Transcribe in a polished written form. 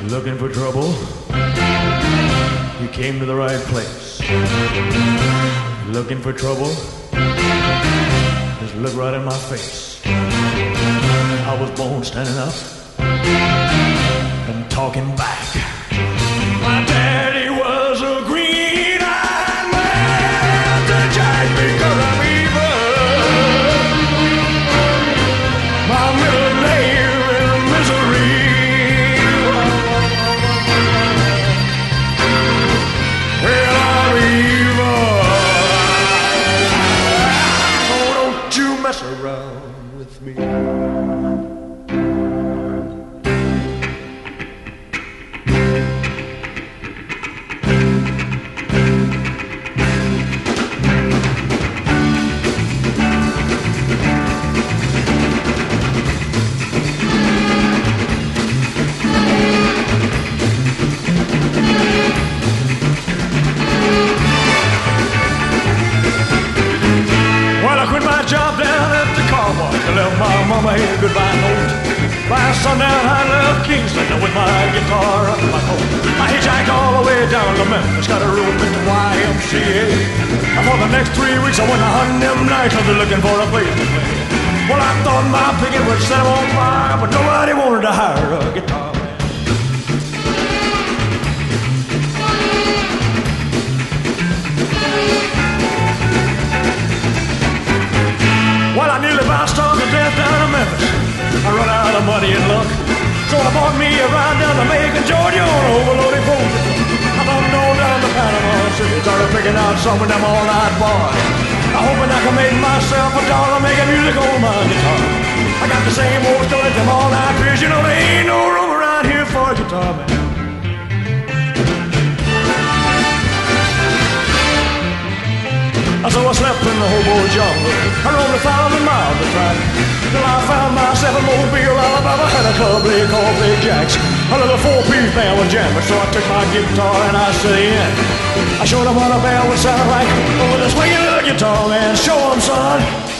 Looking for trouble? You came to the right place. Looking for trouble? Just look right in my face. I was born standing up and talking back. My daddy was a green-eyed man to jack because I'm evil. My middle name is Misery. Well, I'm evil. Oh, don't you mess around with me. Job down at the car wash. I left my mama a goodbye note. By sundown I left Kingston with my guitar under my coat. I hitchhiked all the way down to Memphis, got a room at the YMCA. And for the next 3 weeks I went to hunting them nights, I was looking for a place to play. Well, I thought my picket would set them on fire, but nobody wanted to hire a guitar man. Well, I nearly about starved to death down in Memphis. I run out of money and luck, so I bought me a ride down to Macon, Georgia on an overloaded boat. I bumped on down to Panama City, started picking out some of them all-night bars. I'm hoping I can make myself $1 making music on my guitar. I got the same old story, them all-night beers. You know there ain't no room around here for a guitar man. So I slept in the hobo jungle. I roamed 1,000 miles of track till I found myself in Mobile, Alabama. Had a club they called Big Jack's. A little 4-piece band was jamming, so I took my guitar and I set in. I showed them what a band would sound like with a swinging little guitar, man. Show them, son.